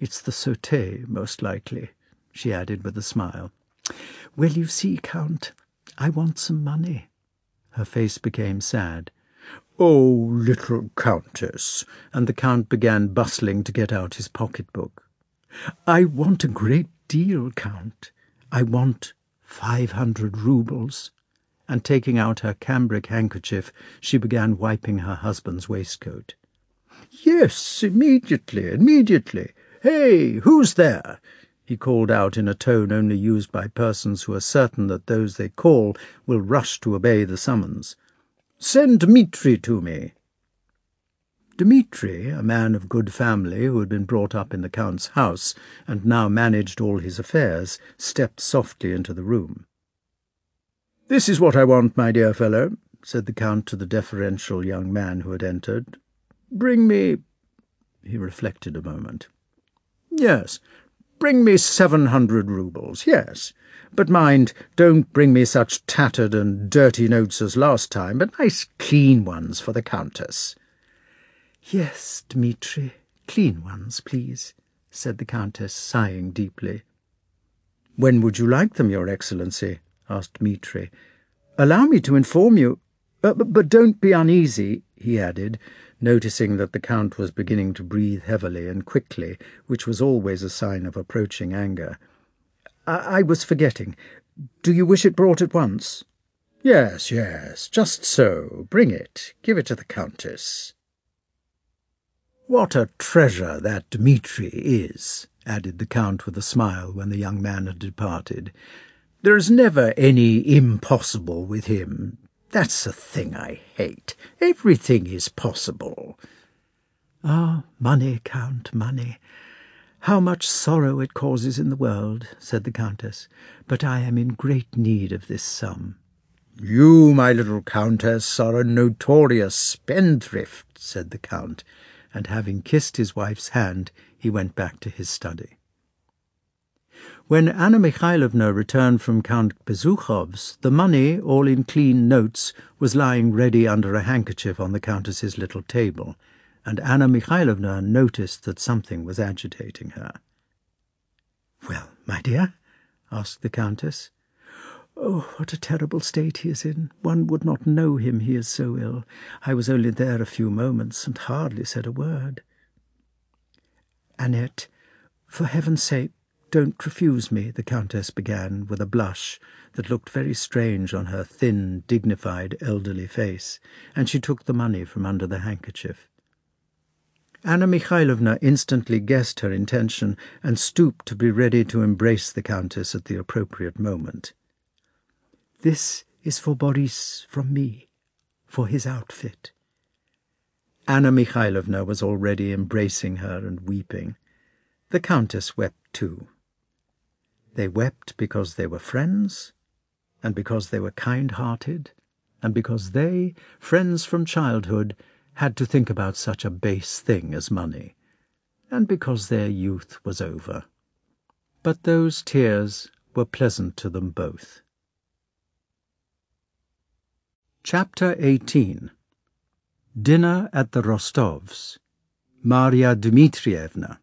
It's the sauté, most likely," she added with a smile. "Well, you see, Count, I want some money." Her face became sad. "Oh, little Countess," and the Count began bustling to get out his pocket-book. "I want a great deal, Count. I want 500 roubles." And taking out her cambric handkerchief, she began wiping her husband's waistcoat. "Yes, immediately. Hey, who's there?" he called out in a tone only used by persons who are certain that those they call will rush to obey the summons. "Send Dmitri to me." Dmitri, a man of good family who had been brought up in the Count's house and now managed all his affairs, stepped softly into the room. "This is what I want, my dear fellow," said the Count to the deferential young man who had entered. "Bring me—" He reflected a moment. "Yes, bring me 700 roubles, yes. But mind, don't bring me such tattered and dirty notes as last time, but nice clean ones for the Countess." "Yes, Dmitri, clean ones, please," said the Countess, sighing deeply. "When would you like them, Your Excellency?" asked Dmitri. "Allow me to inform you— but don't be uneasy," he added, noticing that the Count was beginning to breathe heavily and quickly, which was always a sign of approaching anger. I was forgetting. Do you wish it brought at once?" Yes, just so. Bring it. Give it to the Countess." "What a treasure that Dmitri is," added the Count with a smile when the young man had departed. "There is never any impossible with him. That's a thing I hate. Everything is possible." "Ah, money, Count, money. How much sorrow it causes in the world," said the Countess. "But I am in great need of this sum." "You, my little Countess, are a notorious spendthrift," said the Count, and having kissed his wife's hand, he went back to his study. When Anna Mikhailovna returned from Count Bezukhov's, the money, all in clean notes, was lying ready under a handkerchief on the Countess's little table, and Anna Mikhailovna noticed that something was agitating her. "Well, my dear?" asked the Countess. "Oh, what a terrible state he is in! One would not know him, he is so ill. I was only there a few moments, and hardly said a word." "Annette, for heaven's sake, don't refuse me," the Countess began, with a blush that looked very strange on her thin, dignified, elderly face, and she took the money from under the handkerchief. Anna Mikhailovna instantly guessed her intention and stooped to be ready to embrace the Countess at the appropriate moment. "This is for Boris from me, for his outfit." Anna Mikhailovna was already embracing her and weeping. The Countess wept too. They wept because they were friends, and because they were kind-hearted, and because they, friends from childhood, had to think about such a base thing as money, and because their youth was over. But those tears were pleasant to them both. Chapter 18. Dinner at the Rostovs. Maria Dmitrievna.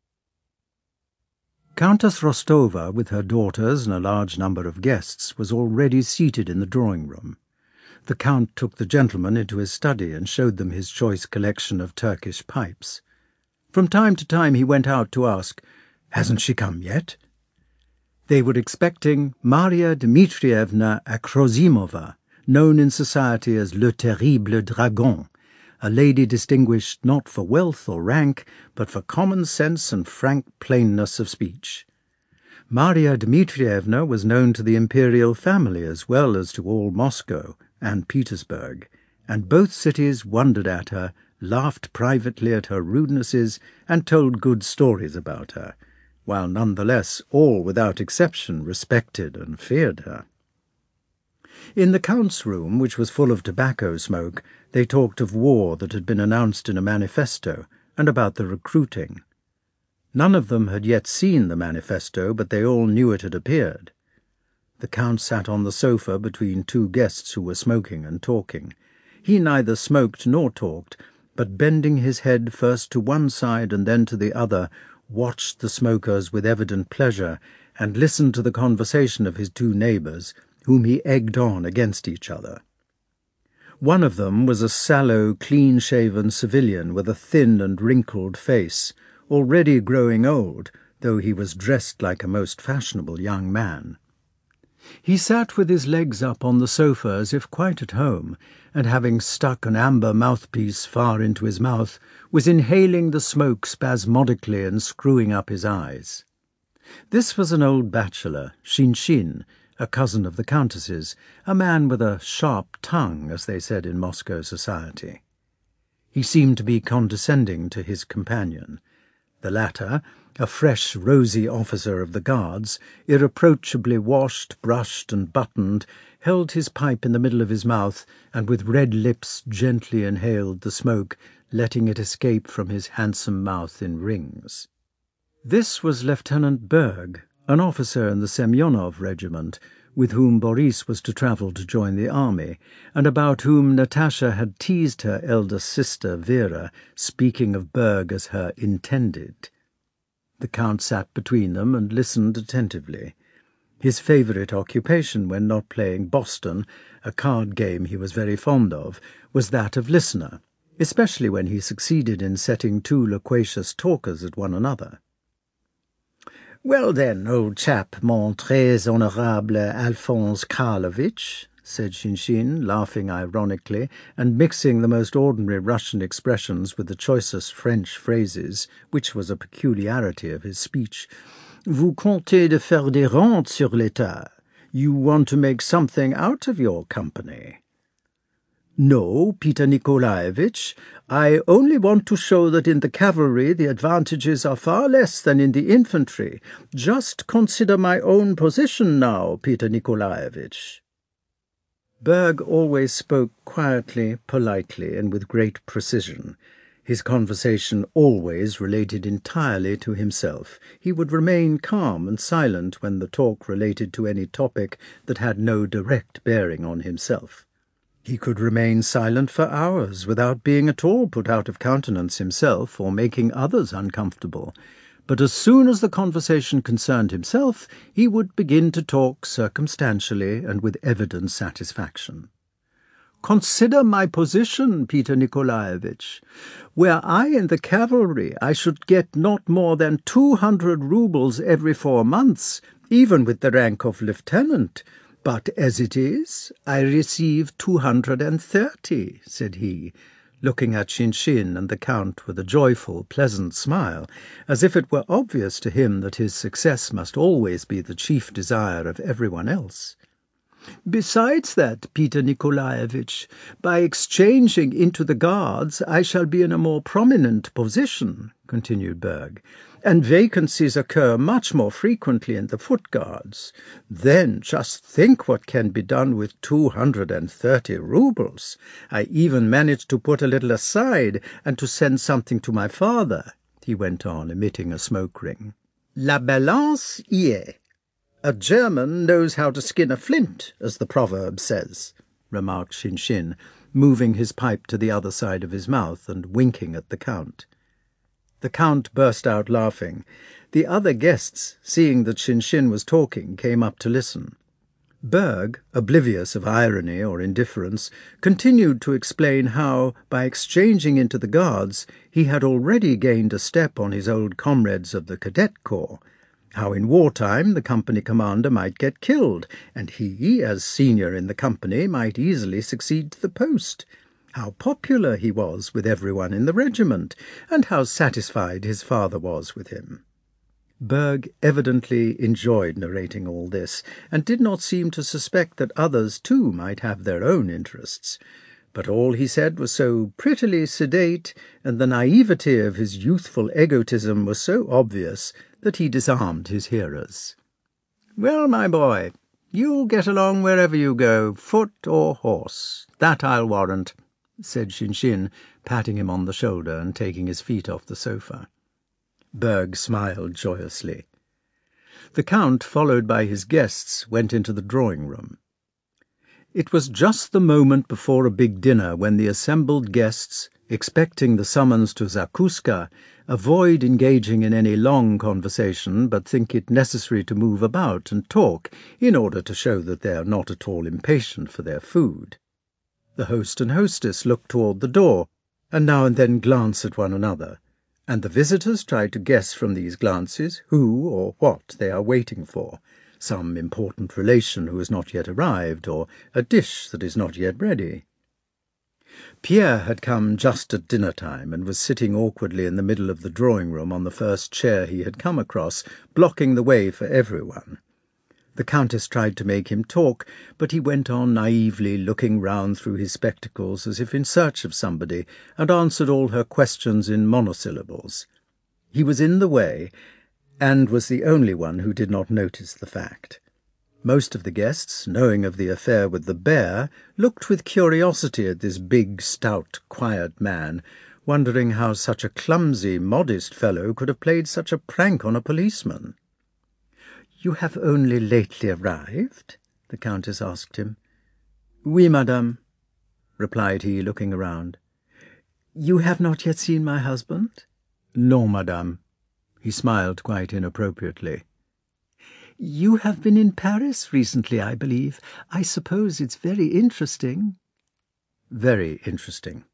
Countess Rostova, with her daughters and a large number of guests, was already seated in the drawing-room. The Count took the gentlemen into his study and showed them his choice collection of Turkish pipes. From time to time he went out to ask, "Hasn't she come yet?" They were expecting Maria Dmitrievna Akhrosimova, known in society as Le Terrible Dragon, a lady distinguished not for wealth or rank, but for common sense and frank plainness of speech. Maria Dmitrievna was known to the imperial family as well as to all Moscow and Petersburg, and both cities wondered at her, laughed privately at her rudenesses, and told good stories about her, while nonetheless all without exception respected and feared her. In the Count's room, which was full of tobacco smoke, they talked of war that had been announced in a manifesto, and about the recruiting. None of them had yet seen the manifesto, but they all knew it had appeared. The Count sat on the sofa between two guests who were smoking and talking. He neither smoked nor talked, but bending his head first to one side and then to the other, watched the smokers with evident pleasure and listened to the conversation of his two neighbours, whom he egged on against each other. One of them was a sallow, clean-shaven civilian with a thin and wrinkled face, already growing old, though he was dressed like a most fashionable young man. He sat with his legs up on the sofa as if quite at home, and having stuck an amber mouthpiece far into his mouth, was inhaling the smoke spasmodically and screwing up his eyes. This was an old bachelor, Shinshin, a cousin of the Countess's, a man with a sharp tongue, as they said in Moscow society. He seemed to be condescending to his companion. The latter, a fresh, rosy officer of the Guards, irreproachably washed, brushed, and buttoned, held his pipe in the middle of his mouth, and with red lips gently inhaled the smoke, letting it escape from his handsome mouth in rings. This was Lieutenant Berg, an officer in the Semyonov regiment, with whom Boris was to travel to join the army, and about whom Natasha had teased her eldest sister Vera, speaking of Berg as her intended. The Count sat between them and listened attentively. His favourite occupation when not playing Boston, a card game he was very fond of, was that of listener, especially when he succeeded in setting two loquacious talkers at one another. "Well then, old chap, mon très honourable Alphonse Karlovitch," said Shinshin, laughing ironically, and mixing the most ordinary Russian expressions with the choicest French phrases, which was a peculiarity of his speech, "vous comptez de faire des rentes sur l'État. You want to make something out of your company." "No, Peter Nikolaevich, I only want to show that in the cavalry the advantages are far less than in the infantry. Just consider my own position now, Peter Nikolaevich." Berg always spoke quietly, politely, and with great precision. His conversation always related entirely to himself. He would remain calm and silent when the talk related to any topic that had no direct bearing on himself. He could remain silent for hours without being at all put out of countenance himself or making others uncomfortable. But as soon as the conversation concerned himself, he would begin to talk circumstantially and with evident satisfaction. "Consider my position, Peter Nikolaevich. Were I in the cavalry, I should get not more than 200 roubles every 4 months, even with the rank of lieutenant. But as it is, I receive 230, said he, looking at Shinshin and the Count with a joyful, pleasant smile, as if it were obvious to him that his success must always be the chief desire of everyone else. "Besides that, Peter Nikolaevich, by exchanging into the Guards I shall be in a more prominent position," continued Berg, "and vacancies occur much more frequently in the Foot Guards. Then just think what can be done with 230 roubles. I even managed to put a little aside and to send something to my father," he went on, emitting a smoke ring. "La balance y est. A German knows how to skin a flint, as the proverb says," remarked Shinshin, moving his pipe to the other side of his mouth and winking at the Count. The Count burst out laughing. The other guests, seeing that Shinshin was talking, came up to listen. Berg, oblivious of irony or indifference, continued to explain how, by exchanging into the Guards, he had already gained a step on his old comrades of the Cadet Corps, how in wartime the company commander might get killed, and he, as senior in the company, might easily succeed to the post, how popular he was with everyone in the regiment, and how satisfied his father was with him. Berg evidently enjoyed narrating all this, and did not seem to suspect that others too might have their own interests. But all he said was so prettily sedate, and the naivety of his youthful egotism was so obvious, that he disarmed his hearers. "Well, my boy, you'll get along wherever you go, foot or horse, that I'll warrant," said Shinshin, patting him on the shoulder and taking his feet off the sofa. Berg smiled joyously. The Count, followed by his guests, went into the drawing-room. It was just the moment before a big dinner when the assembled guests, Expecting the summons to Zakuska, avoid engaging in any long conversation, but think it necessary to move about and talk in order to show that they are not at all impatient for their food. The host and hostess look toward the door, and now and then glance at one another, and the visitors try to guess from these glances who or what they are waiting for, some important relation who has not yet arrived, or a dish that is not yet ready. Pierre had come just at dinner-time and was sitting awkwardly in the middle of the drawing-room on the first chair he had come across, blocking the way for everyone. The Countess tried to make him talk, but he went on naively looking round through his spectacles as if in search of somebody, and answered all her questions in monosyllables. He was in the way, and was the only one who did not notice the fact. Most of the guests, knowing of the affair with the bear, looked with curiosity at this big, stout, quiet man, wondering how such a clumsy, modest fellow could have played such a prank on a policeman. "You have only lately arrived?" the Countess asked him. "Oui, madame," replied he, looking around. "You have not yet seen my husband?" "Non, madame." He smiled quite inappropriately. "You have been in Paris recently, I believe. I suppose it's very interesting." "Very interesting."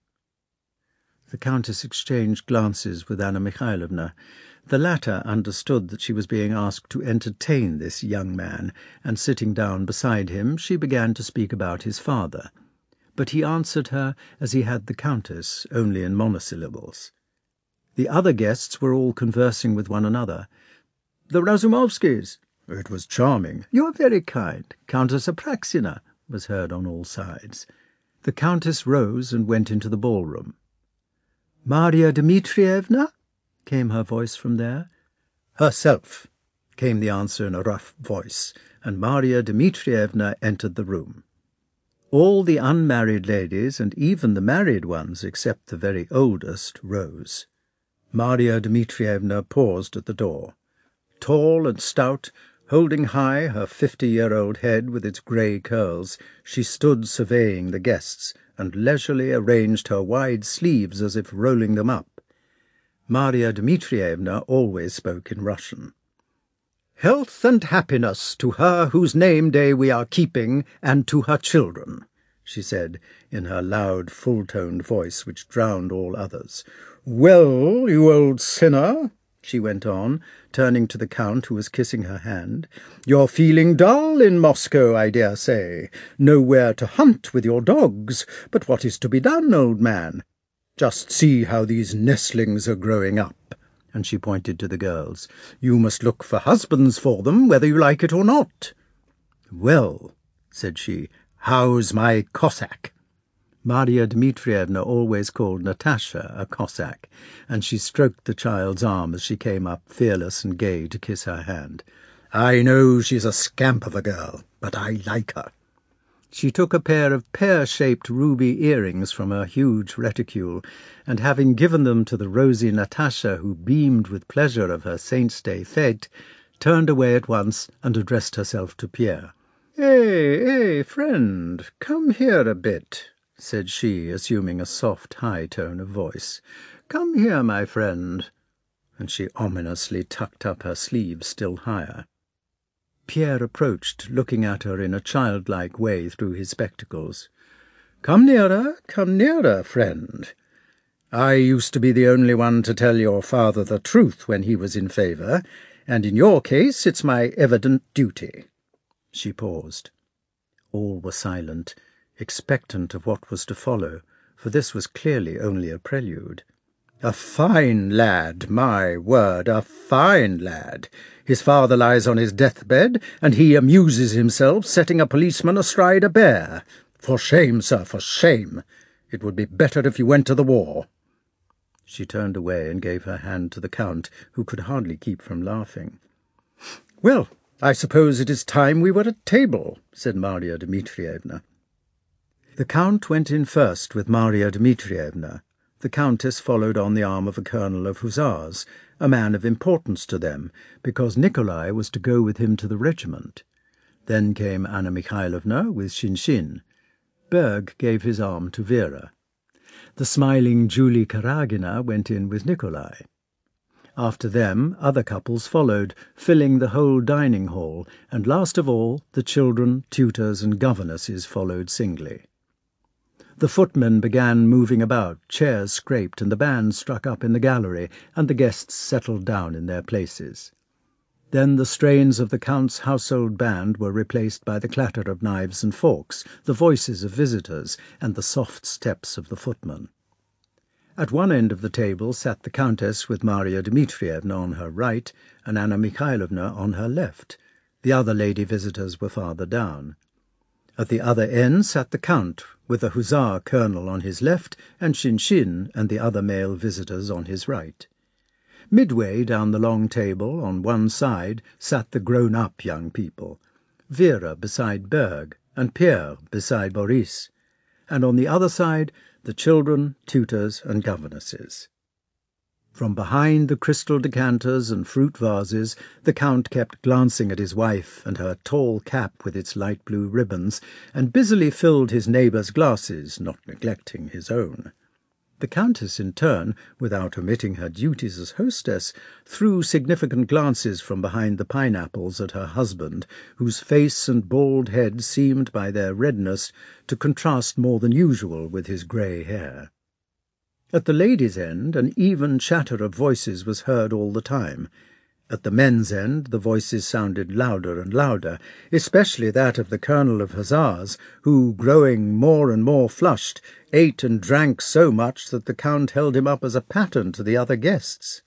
The Countess exchanged glances with Anna Mikhailovna. The latter understood that she was being asked to entertain this young man, and sitting down beside him, she began to speak about his father. But he answered her, as he had the Countess, only in monosyllables. The other guests were all conversing with one another. "The Razumovskys." "It was charming." "You are very kind." "Countess Apraxina," was heard on all sides. The Countess rose and went into the ballroom. "Maria Dmitrievna?" came her voice from there. "Herself," came the answer in a rough voice, and Maria Dmitrievna entered the room. All the unmarried ladies, and even the married ones except the very oldest, rose. Maria Dmitrievna paused at the door. Tall and stout, holding high her 50-year-old head with its grey curls, she stood surveying the guests, and leisurely arranged her wide sleeves as if rolling them up. Maria Dmitrievna always spoke in Russian. "Health and happiness to her whose name-day we are keeping, and to her children," she said, in her loud, full-toned voice which drowned all others. "Well, you old sinner," she went on, turning to the Count, who was kissing her hand, "you're feeling dull in Moscow, I dare say. Nowhere to hunt with your dogs. But what is to be done, old man? Just see how these nestlings are growing up." And she pointed to the girls. "You must look for husbands for them, whether you like it or not." "Well," said she, "how's my Cossack?" Maria Dmitrievna always called Natasha a Cossack, and she stroked the child's arm as she came up, fearless and gay, to kiss her hand. "I know she's a scamp of a girl, but I like her." She took a pair of pear-shaped ruby earrings from her huge reticule, and having given them to the rosy Natasha, who beamed with pleasure of her Saint's Day fête, turned away at once and addressed herself to Pierre. Hey, friend, come here a bit," said she, assuming a soft, high tone of voice. "Come here, my friend." And she ominously tucked up her sleeves still higher. Pierre approached, looking at her in a childlike way through his spectacles. Come nearer, friend. I used to be the only one to tell your father the truth when he was in favour, and in your case it's my evident duty." She paused. All were silent, expectant of what was to follow, for this was clearly only a prelude. "A fine lad, my word, a fine lad. His father lies on his deathbed, and he amuses himself setting a policeman astride a bear. For shame, sir, for shame. It would be better if you went to the war." She turned away and gave her hand to the Count, who could hardly keep from laughing. "Well, I suppose it is time we were at table," said Maria Dmitrievna. The Count went in first with Maria Dmitrievna. The Countess followed on the arm of a colonel of hussars, a man of importance to them, because Nikolai was to go with him to the regiment. Then came Anna Mikhailovna with Shinshin. Berg gave his arm to Vera. The smiling Julie Karagina went in with Nikolai. After them, other couples followed, filling the whole dining hall, and last of all, the children, tutors, and governesses followed singly. The footmen began moving about, chairs scraped, and the band struck up in the gallery, and the guests settled down in their places. Then the strains of the Count's household band were replaced by the clatter of knives and forks, the voices of visitors, and the soft steps of the footmen. At one end of the table sat the Countess with Maria Dmitrievna on her right and Anna Mikhailovna on her left. The other lady visitors were farther down. At the other end sat the Count, with the hussar colonel on his left and Shinshin and the other male visitors on his right. Midway down the long table, on one side, sat the grown-up young people, Vera beside Berg and Pierre beside Boris, and on the other side the children, tutors, and governesses. From behind the crystal decanters and fruit vases, the Count kept glancing at his wife and her tall cap with its light blue ribbons, and busily filled his neighbour's glasses, not neglecting his own. The Countess, in turn, without omitting her duties as hostess, threw significant glances from behind the pineapples at her husband, whose face and bald head seemed, by their redness, to contrast more than usual with his grey hair. At the ladies' end, an even chatter of voices was heard all the time. At the men's end, the voices sounded louder and louder, especially that of the Colonel of Hussars, who, growing more and more flushed, ate and drank so much that the Count held him up as a pattern to the other guests.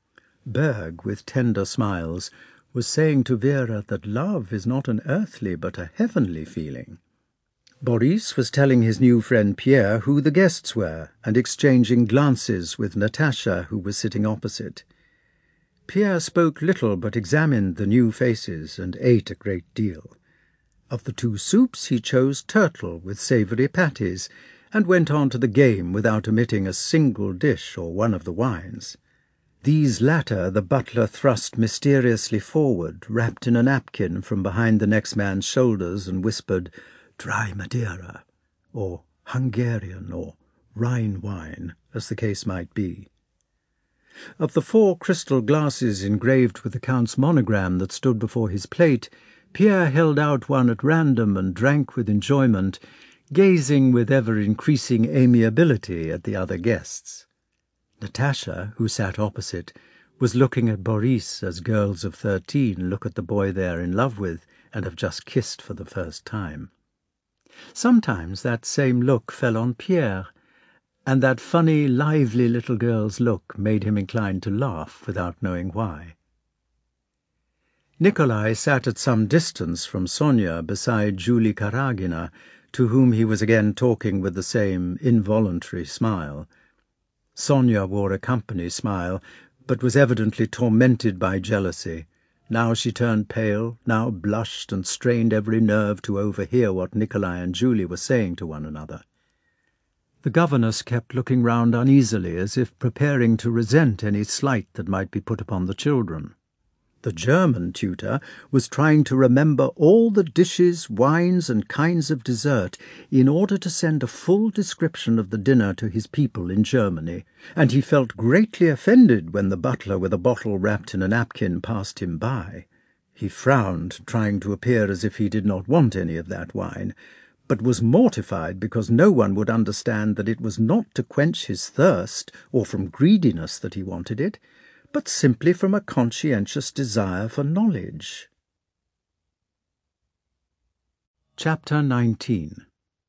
Berg, with tender smiles, was saying to Vera that love is not an earthly but a heavenly feeling. Boris was telling his new friend Pierre who the guests were, and exchanging glances with Natasha, who was sitting opposite. Pierre spoke little but examined the new faces and ate a great deal. Of the two soups he chose turtle with savoury patties, and went on to the game without omitting a single dish or one of the wines. These latter the butler thrust mysteriously forward, wrapped in a napkin from behind the next man's shoulders, and whispered, "Dry Madeira," or Hungarian, or Rhine wine, as the case might be. Of the 4 crystal glasses engraved with the Count's monogram that stood before his plate, Pierre held out one at random and drank with enjoyment, gazing with ever-increasing amiability at the other guests. Natasha, who sat opposite, was looking at Boris as girls of 13 look at the boy they are in love with and have just kissed for the first time. Sometimes that same look fell on Pierre, and that funny, lively little girl's look made him inclined to laugh without knowing why. Nikolai sat at some distance from Sonia beside Julie Karagina, to whom he was again talking with the same involuntary smile. Sonia wore a company smile, but was evidently tormented by jealousy. Now she turned pale, now blushed and strained every nerve to overhear what Nikolai and Julie were saying to one another. The governess kept looking round uneasily, as if preparing to resent any slight that might be put upon the children. The German tutor was trying to remember all the dishes, wines, and kinds of dessert in order to send a full description of the dinner to his people in Germany, and he felt greatly offended when the butler with a bottle wrapped in a napkin passed him by. He frowned, trying to appear as if he did not want any of that wine, but was mortified because no one would understand that it was not to quench his thirst or from greediness that he wanted it, but simply from a conscientious desire for knowledge. Chapter 19.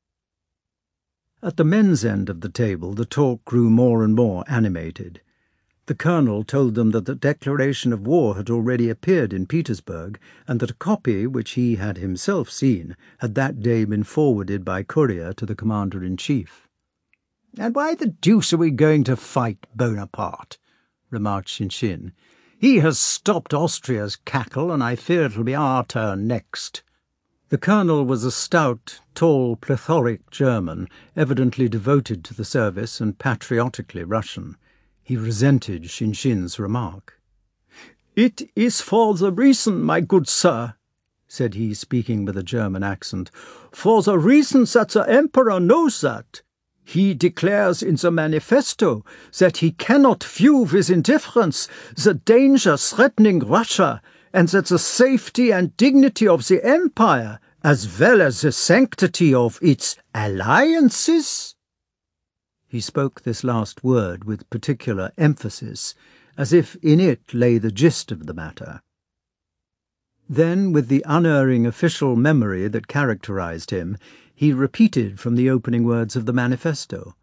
At the men's end of the table the talk grew more and more animated. The colonel told them that the declaration of war had already appeared in Petersburg, and that a copy, which he had himself seen, had that day been forwarded by courier to the commander-in-chief. "And why the deuce are we going to fight Bonaparte?" remarked Shinshin. "He has stopped Austria's cackle, and I fear it'll be our turn next." The colonel was a stout, tall, plethoric German, evidently devoted to the service and patriotically Russian. He resented Shinshin's remark. "It is for the reason, my good sir," said he, speaking with a German accent, "for the reason that the Emperor knows that. He declares in the manifesto that he cannot view with indifference the danger threatening Russia, and that the safety and dignity of the empire, as well as the sanctity of its alliances." He spoke this last word with particular emphasis, as if in it lay the gist of the matter. Then, with the unerring official memory that characterized him, he repeated from the opening words of the manifesto.